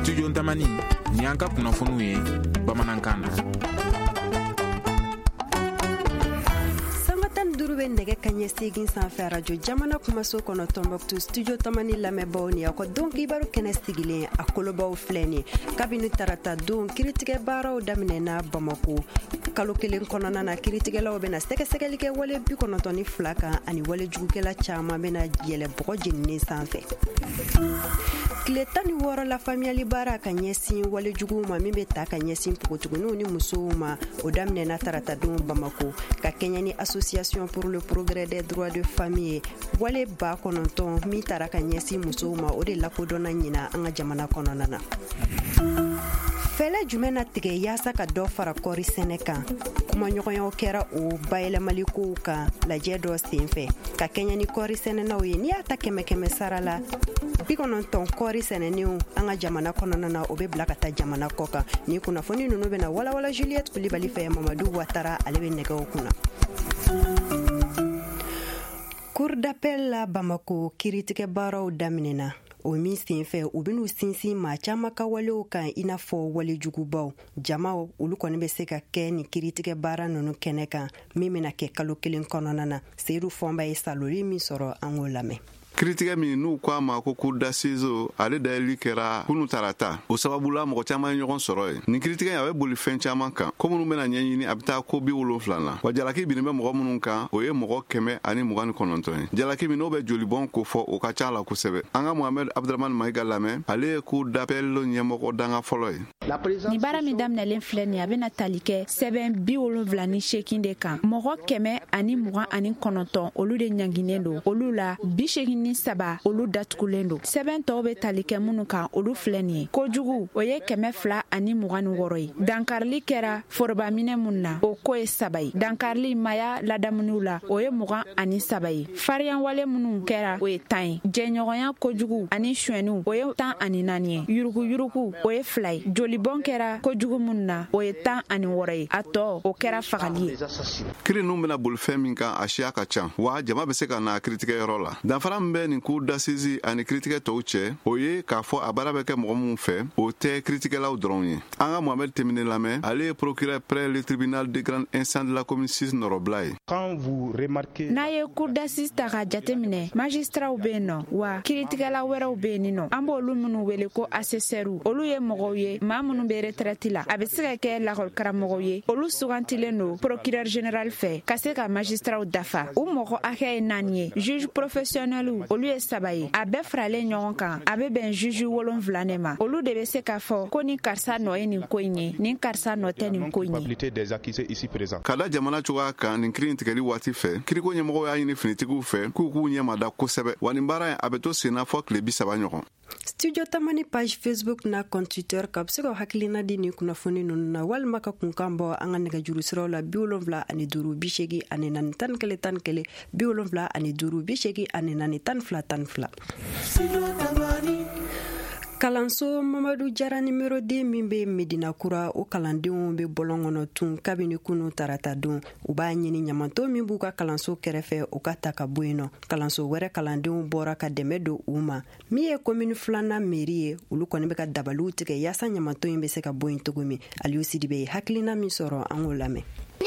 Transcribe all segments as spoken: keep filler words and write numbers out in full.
Studio Tamani ni an ka kunnafoniw ye bamanankan na. Duru be nɛgɛ kaɲɛ segin sanfɛ radio jamana kumaso kɔnɔ Tombouctou studio Tamani lamɛnbaw ni aw ka don kibaru kɛnɛ sigilen a kolobaw filɛ ni kabini tarata don kiritigɛ baaraw daminɛna Bamako kalo kelen kɔnɔna na kiritigɛlaw bɛna sɛgɛsɛgɛli kɛ wale bi kɔnɔntɔn ni fila kan ani wale jugukɛla caman bɛna yɛlɛ bɔgɔ jeninen sanfɛ. Tile tan ni wɔɔrɔ la faamuyali baara ka ɲɛsin wale juguw ma min bɛ ta ka ɲɛsin npogotigininw ni musow ma o daminɛna tarata don Bamako ka kɛɲɛ ni association pour le progrès des droits de famille wale ba kɔnɔntɔn min tara ka ɲɛsin musow ma o de lakodɔnna ɲina an ka jamana kɔnɔna na. Fɛlɛ jumɛn na tigɛ yaasa ka dɔ fara kɔri sɛnɛ kan kumaɲɔgɔnyaw kɛra o bayɛlɛmali kow kan lajɛ dɔ senfɛ ka kɛɲɛ ni kɔri sɛnɛnaw ye n'i y'a ta kɛmɛ kɛmɛ sara la bi kɔnɔntɔn kɔri sɛnɛnenw an ka jamana kɔnɔna na o bɛ bila ka taa jamana kɔ kan ni kunnafoni ninnu bɛna walawala Juliette Kulibali fɛ Mamadu Watara ale bɛ nɛgɛw kunna. Cour d'appel la Bamako kiritigɛ baaraw daminɛna o min senfɛ u ben'u sinsin maa caman ka walew kan i n'a fɔ wale jugubaw jamaw olu kɔni bɛ se ka kɛ ni kiritigɛ baara ninnu kɛnɛ kan min bɛna kɛ kalo kelen kɔnɔna na Seydou Fɔnba ye saloli min sɔrɔ an k'o lamɛn. Kiritigɛ min n'u ko a ma ko cour d'assises ale dayɛli kɛra kunu tarata o sababula mɔgɔ caman ye ɲɔgɔn sɔrɔ ye nin kiritigɛ a bɛ boli fɛn caman kan ko minnu bɛna ɲɛɲini a bɛ taa ko bi wolonfila la wa jalaki binnen bɛ mɔgɔ minnu kan o ye mɔgɔ kɛmɛ ani mugan ni kɔnɔntɔn ye jalaki min n'o bɛ jolibɔn ko fɔ o ka ca la kosɛbɛ an ka Mohamed Abdramane Maïga lamɛn ale ye cour d'appel ɲɛmɔgɔ danga fɔlɔ ye. Ni baara min daminɛlen filɛ nin a bɛna tali kɛ sɛbɛn bi wolonfila ni seegin de kan mɔgɔ kɛmɛ ani mugan ani kɔnɔntɔn olu de ɲanginen don olu la bi seegin ni saba olu datugulen don sɛbɛn tɔw bɛ tali kɛ minnu kan olu filɛ nin ye kojugu o ye kɛmɛ fila ani mugan ni wɔɔrɔ ye dankarili kɛra forobaminɛ minnu na o ko ye saba ye dankarili maya ladamuniw la o ye mugan ani saba ye fariyanwale minnu kɛra o ye tan ye jɛɲɔgɔnya kojugu ani suɲɛniw o ye tan ani naani ye yuruguyurugu o ye fila ye jolibɔn kɛra kojugu minnu na o ye tan ani wɔɔrɔ ye a tɔ o kɛra fagali ye. Kiri ninnu bɛna boli fɛn min kan a siya ka ca wa jama bɛ se ka na kiritigɛyɔrɔ la danfara min bɛ nin cour d'assises ani kiritigɛ tɔw cɛ o ye k'a fɔ a baara bɛ kɛ mɔgɔ minnu fɛ o tɛ kiritigɛlaw dɔrɔn ye an ka Mohamed Temine lamɛn ale ye procureur près le tribunal de grande instance de la commune six Nɔrɔbila ye. n'a ye cour d'assises ta ka jateminɛ magistraw bɛ yen nɔ wa kiritigɛla wɛrɛw bɛ yen nɔ an b'olu minnu wele ko assesseurs olu ye mɔgɔw ye maa minnu bɛ retraite la a bɛ se ka kɛ lakɔlikaramɔgɔw ye olu sugantilen don procureur général fɛ ka se ka magistraw dafa u mɔgɔ hakɛ ye naani ye juge professionnels olu ye saba ye a bɛɛ faralen ɲɔgɔn kan a bɛ bɛn juge wolonfila ne ma olu de bɛ se k'a fɔ ko ni karisa nɔ ye nin ko in ye ni karisa nɔ tɛ nin ko in ye. Ka da jamana cogoya kan nin kiiri tigɛli waati fɛ kiriko ɲɛmɔgɔw y'a ɲini finitigiw fɛ k'u k'u ɲɛmada kosɛbɛ wa nin baara a bɛ to senna fɔ tile bi saba ɲɔgɔn. Studio Tamani page Facebook na compte Twitter ka bɛ se ka hakilina di ni kunnafoni ninnu na walima ka kunkan bɔ an ka nɛgɛjuru siraw la bi wolonfila ani duuru bi seegin ani naani tan ni kelen tan ni kelen bi wolonfila ani duuru bi seegin ani naani tan ni fila tan ni fila. Kalanso Mamadu Jara numéro deux min bɛ Medina Kura o kalandenw bɛ bɔlɔn kɔnɔ tun kabini kunu tarata don u b'a ɲini ɲamanto min b'u ka kalanso kɛrɛfɛ u ka ta ka bɔ yen nɔ kalanso wɛrɛ kalandenw bɔra ka dɛmɛ don u ma min ye commune filanan mairie ye olu kɔni bɛ ka dabaliw tigɛ yaasa ɲamanto in bɛ se ka bɔ yen cogo min Aliou Sidibe ye hakilina min sɔrɔ an k'o lamɛn.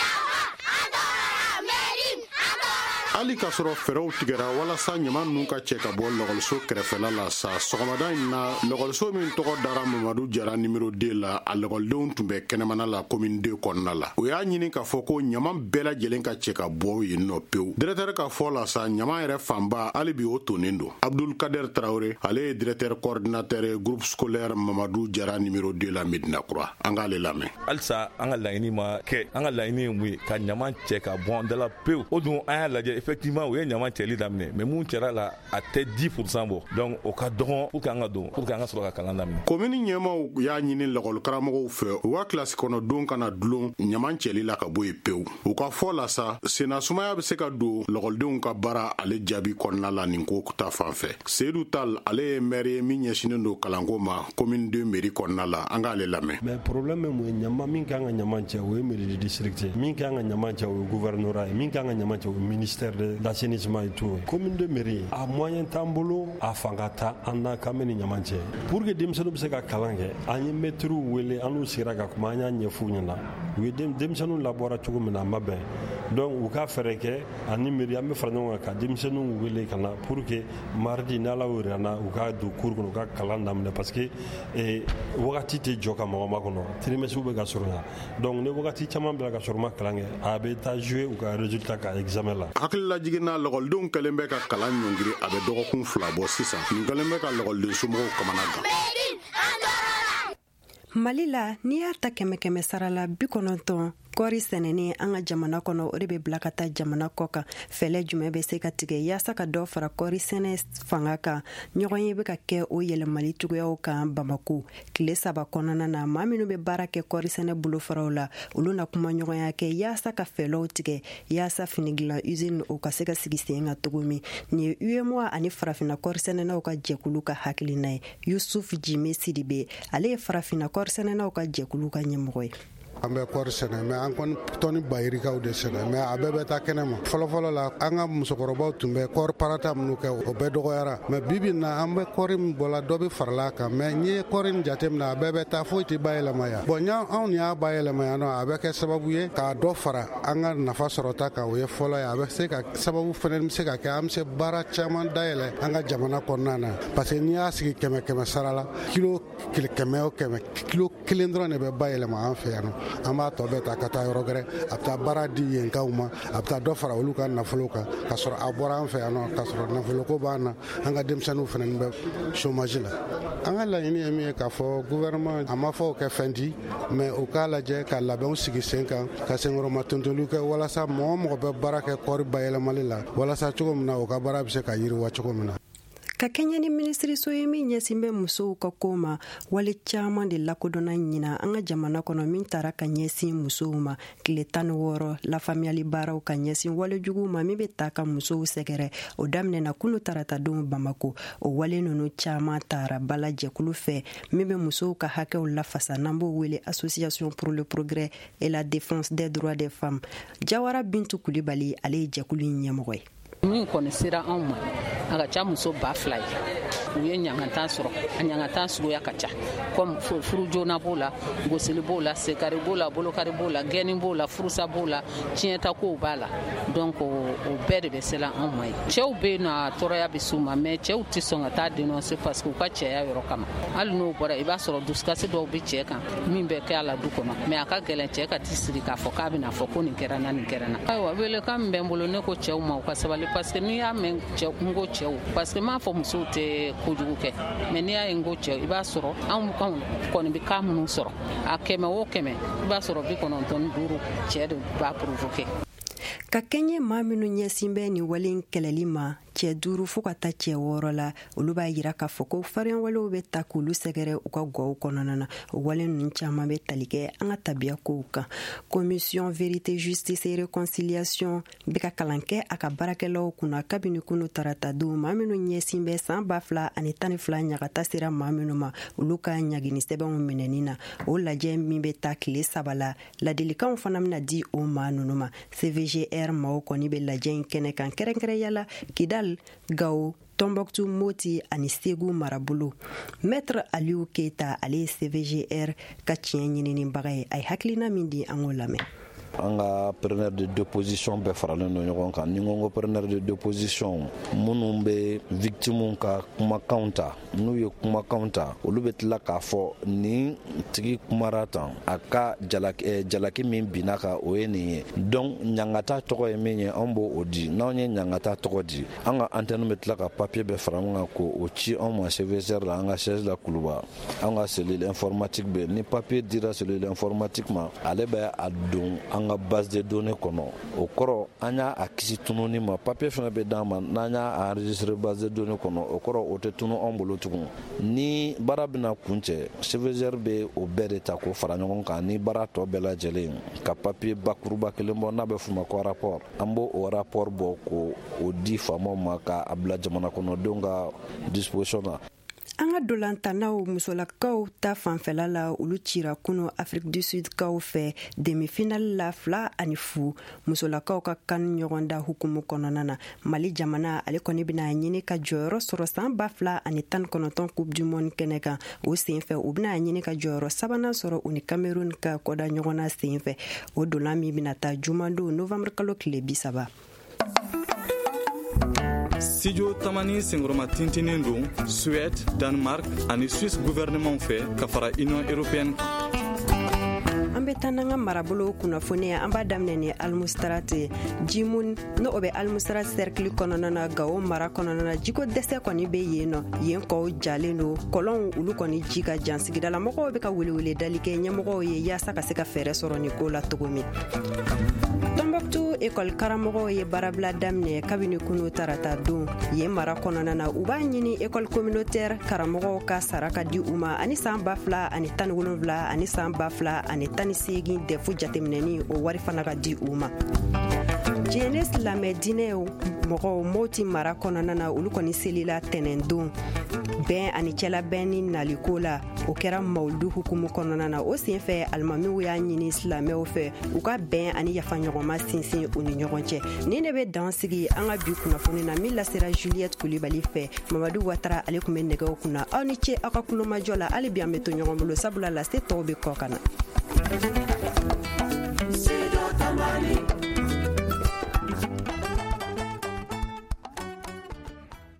hali ka sɔrɔ fɛrɛw tigɛra walasa ɲama ninnu ka cɛ ka bɔ lɔgɔliso kɛrɛfɛla la sa sɔgɔmada in na lɔgɔliso min tɔgɔ dara Mamadu Jara numéro deux la a lɔgɔlidenw tun bɛ kɛnɛmana la commune deux kɔnɔna la o y'a ɲini k'a fɔ ko ɲama bɛɛ lajɛlen ka cɛ ka bɔ yen nɔ pewu directeur ka fɔ la sa ɲama yɛrɛ fanba hali bi o tonnen don Abdul Kader Traoré ale ye directeur coordinateur groupe scolaire Mamadu Jara numéro deux la Medina Kura an k'ale lamɛn. halisa an ka laɲini ma kɛ an ka laɲini ye mun ye ka ɲama cɛ ka bɔ an dala pewu o dun an y'a lajɛ effectivement o ye ɲama cɛli daminɛ mais mun cɛra la a tɛ dix pour cent bɔ donc o ka dɔgɔn pour que an ka don pour que an ka sɔrɔ ka kalan daminɛ. Commune ɲɛmaw y'a ɲini lakɔlikaramɔgɔw fɛ u ka kilasi kɔnɔdon kana dulon ɲama cɛli la ka bɔ yen pewu u ka fɔ la sa sennasumaya bɛ se ka don lakɔlidenw ka baara ale jaabi kɔnɔna la nin ko ta fan fɛ Seydou Tal ale ye maire ye min ɲɛsinen don kalanko ma commune deux mairie kɔnɔna la an k'ale lamɛn. mais problème mun ye ɲama min kan ka ɲama cɛ o ye mairie de district ye min kan ka ɲama cɛ o ye gouvernorat ye min kan ka ɲama cɛ o ye ministère d'assainissement et tout. Commune de mairie a moyen tambolo a fangata anna kameni nyamanche. Pour que demsano be se ka kalange anyi metru wele anu sira ka kuma anya nyefu nyana. We dem demsano labora chugo mena mabe. Donc u ka fereke ani mairie am farno ka demsano wele kana pour que mardi na la urana u ka du cour ko ka kalanda mena parce que e wakati te joka mo makono. Trimestre be ka surna. Donc ne wakati chama be ka surma kalange a be ta jouer u ka résultat ka examen la. Akilla jigina logol dun kalembe ka kalan nyongiri abe dogo kun fula bo sisa. Kalembe ka logol de sumo kamanaga. Mali la n'i y'a ta kɛmɛ kɛmɛ sara la bi kɔnɔntɔn kɔri sɛnɛni an ka jamana kɔnɔ o de bɛ bila ka taa jamana kɔ kan fɛlɛ jumɛn bɛ se ka tigɛ yaasa ka dɔ fara kɔri sɛnɛ fanga kan ɲɔgɔn ye bɛ ka kɛ o yɛlɛmali cogoyaw kan Bamako tile saba kɔnɔna na maa minnu bɛ baara kɛ kɔri sɛnɛ bolofaraw la olu na kuma ɲɔgɔnya kɛ yaasa ka fɛlɛw tigɛ yaasa finigila usine o ka se ka sigi sen kan cogo min nin ye U M O A ani farafinna kɔri sɛnɛnaw ka jɛkulu ka hakilina ye Yusuf Jime Sidibe ale ye farafinna kɔri sɛnɛnaw ka jɛkulu ka ɲɛmɔgɔ ye. An bɛ kɔri sɛnɛ mais an kɔni tɔni bayirikaw de sɛnɛ mais a bɛɛ bɛ taa kɛnɛ ma fɔlɔfɔlɔ la an ka musokɔrɔbaw tun bɛ kɔri parata minnu kɛ o bɛɛ dɔgɔyara mais bibi na an bɛ kɔri min bɔla dɔ bɛ farala kan mais n ye kɔri in jateminɛ a bɛɛ bɛ taa foyi tɛ bayɛlɛma yan bon ɲa anw ni y'a bayɛlɛma yan nɔ a bɛ kɛ sababu ye k'a dɔ fara an ka nafa sɔrɔta kan o ye fɔlɔ ye a bɛ se ka sababu fana bɛ se ka kɛ an bɛ se baara caman dayɛlɛ an ka jamana kɔnɔna na parce que n'i y'a sigi kɛmɛ kɛmɛ sara la kilo kɛmɛ o kɛmɛ kilo kelen dɔrɔn de bɛ bayɛlɛma an fɛ yan nɔ an b'a tɔ bɛɛ ta ka taa yɔrɔ gɛrɛ a bɛ taa baara di yenkaw ma a bɛ taa dɔ fara olu ka nafolo kan ka sɔrɔ a bɔra an fɛ yan nɔ ka sɔrɔ nafoloko b'an na an ka denmisɛnninw fana bɛ chômage la an ka laɲini ye min ye k'a fɔ gouvernement a ma fɔ o kɛ fɛn di mais o k'a lajɛ ka labɛnw sigi sen kan ka senkɔrɔma tontoliw kɛ walasa mɔgɔ mɔgɔ bɛ baara kɛ kɔɔri bayɛlɛmali la walasa cogo min na o ka baara bɛ se ka yiriwa cogo min na. Ka kɛɲɛ ni minisiriso ye min ɲɛsin bɛ musow ka ko ma wale caman de lakodɔnna ɲina an ka jamana kɔnɔ min taara ka ɲɛsin musow ma tile tan ni wɔɔrɔ lafaamuyali baaraw ka ɲɛsin wale juguw ma min bɛ ta ka musow sɛgɛrɛ o daminɛna kunu taratadenw Bamako o wale ninnu caman taara bala jɛkulu fɛ min bɛ musow ka hakɛw lafasa n'an b'o wele Association pour le progrès et la défense des droits des femmes. Jawara Bintu Kulibali ale ye jɛkulu in ɲɛmɔgɔ ye. Min kɔni sera anw ma a ka ca muso ba fila ye u ye ɲangatan sɔrɔ a ɲangatan suguya ka ca comme furu joona b'o la gosili b'o la sekari b'o la bolokari b'o la gɛni b'o la furusa b'o la tiɲɛtakow b'a la donc o bɛɛ de bɛ sela anw ma ye cɛw bɛ yen nɔ a tɔɔrɔya bɛ s'u ma mais cɛw tɛ sɔn ka taa dénoncer parce que u ka cɛya yɔrɔ kama hali n'o bɔra i b'a sɔrɔ dusukasi dɔw bɛ cɛ kan min bɛ kɛ a la du kɔnɔ mais a ka gɛlɛn cɛ ka t'i sigi k'a fɔ k'a bɛna fɔ ko nin kɛra na nin kɛra na ayiwa welekan min bɛ n bolo ne ko cɛw ma u ka sabali parce que n'i y'a mɛn cɛw n ko cɛw parce que m'a fɔ musow tɛ kojugu kɛ mais n'i y'a ye n ko cɛw i b'a sɔrɔ anw anw kɔni bɛ cas minnu sɔrɔ a kɛmɛ o kɛmɛ i b'a sɔrɔ bi kɔnɔntɔn ni duuru cɛ de b'a provoquer. Ka kɛɲɛ maa minnu ɲɛsin bɛ nin wale in kɛlɛli ma cɛ duuru fo ka taa cɛ wɔɔrɔ la olu b'a yira k'a fɔ ko farinya walew bɛ ta k'olu sɛgɛrɛ u ka gɔw kɔnɔna na o wale ninnu caman bɛ tali kɛ an ka tabiya kow kan. Commission Vérité Justice et Réconciliation bɛ ka kalan kɛ a ka baarakɛlaw kunna kabini kunu taratadenw maa minnu ɲɛsin bɛ san ba fila ani tan ni fila ɲagata sera maa minnu ma olu ka ɲagini sɛbɛnw minɛni na o lajɛ min bɛ taa tile saba la ladilikanw fana bɛna di o maa ninnu ma. C V G R maaw kɔni bɛ lajɛ in kɛnɛ kan kɛrɛnkɛrɛnya la Kidal, Gao, Tombouctou, Moti ani Segu marabolo. Maître Aliou Keita ale ye C V G R ka tiɲɛ ɲinininbaga ye a ye hakilina min di an k'o lamɛn. An ka preneur de déposition bɛɛ faralen don ɲɔgɔn kan ni n ko ko preneur de déposition minnu bɛ victimes ka kumakanw ta n'u ye kumakanw ta olu bɛ tila k'a fɔ nin tigi kumara tan a ka jalaki, eh, jalaki min binna kan o ye nin ye donc ɲangata tɔgɔ ye min ye an b'o o di n'anw ye ɲangata tɔgɔ di an ka antenne bɛ tila ka papier bɛɛ fara ɲɔgɔn kan k'o ci anw ma C V C R la an ka siège la Kuluba an ka cellule informatique bɛ ni papier dira cellule informatique ma ale bɛ a don an ka base de données kɔnɔ o kɔrɔ an y'a a kisi tununi ma papier fana bɛ d'an ma n'an y'a enregistrer base de données kɔnɔ o kɔrɔ o tɛ tunu an bolo tugun ni baara bɛna kun cɛ C V C R bɛ o bɛɛ de ta k'o fara ɲɔgɔn kan ni baara tɔ bɛɛ lajɛlen ka papier bakuruba kelen bɔ n'a bɛ f'o ma ko rapport an b'o o rapport bɔ k'o o di faamaw ma k'a bila jamana kɔnɔdenw ka disposition na. An ka dolantanaw musolakaw ta fanfɛla la olu cira kunu Afrique du Sud kaw fɛ demi-finale la fila ani fu musolakaw ka kan ɲɔgɔn da hukumu kɔnɔna na. Mali jamana ale kɔni bɛna ɲini ka jɔyɔrɔ sɔrɔ san ba fila ani tan kɔnɔntɔn Coupe du Monde kɛnɛ kan. O senfɛ u bɛna ɲini ka jɔyɔrɔ sabanan sɔrɔ u ni Cameroun ka kɔda ɲɔgɔnna senfɛ. O dolan min bɛna ta jumando novembre kalo tile bi saba. Studio Tamani sengoroma tintinin don Suède, Danemark ani Suisse gouvernement fɛ ka fara Union européenne. An bɛ taa n'an ka marabolo kunnafoniya an b'a daminɛ ni Almustrate Jimun no o bɛ Almustrate cercle kɔnɔna na Gao mara kɔnɔna na jiko dɛsɛ kɔni bɛ yen nɔ yen kɔw jalen don kɔlɔnw olu kɔni ji ka jan sigidala mɔgɔw bɛ ka welewele dali kɛ ɲɛmɔgɔw ye yaasa ka se ka fɛɛrɛ sɔrɔ ni ko la cogo min. Tombouctou école karamɔgɔw ye baarabila daminɛ kabini kunu tarata don yen mara kɔnɔna na u b'a ɲini école communautaire karamɔgɔw ka sara ka di u ma ani san ba fila ani tan ni wolonwula ani san ba fila ani tan ni seegin dɛfu jateminɛni o wari fana ka di u ma. Jeunesse lamɛn dinɛw mɔgɔw moti mara kɔnɔna na olu kɔni selila tɛnɛn don bɛn ani cɛlabɛn ni naliko la o kɛra mawulidu hukumu kɔnɔna na o senfɛ alimamiw y'a ɲini silamɛw fɛ u ka bɛn ani yafaɲɔgɔnma sinsin u ni ɲɔgɔn cɛ. Ni ne bɛ dan sigi an ka bi kunnafoni na min lasera Juliette Kulibali fɛ Mamadu Watara ale tun bɛ nɛgɛw kunna aw ni ce aw ka kulomajɔ la hali bi an bɛ to ɲɔgɔn bolo sabula lase tɔw bɛ kɔ ka na.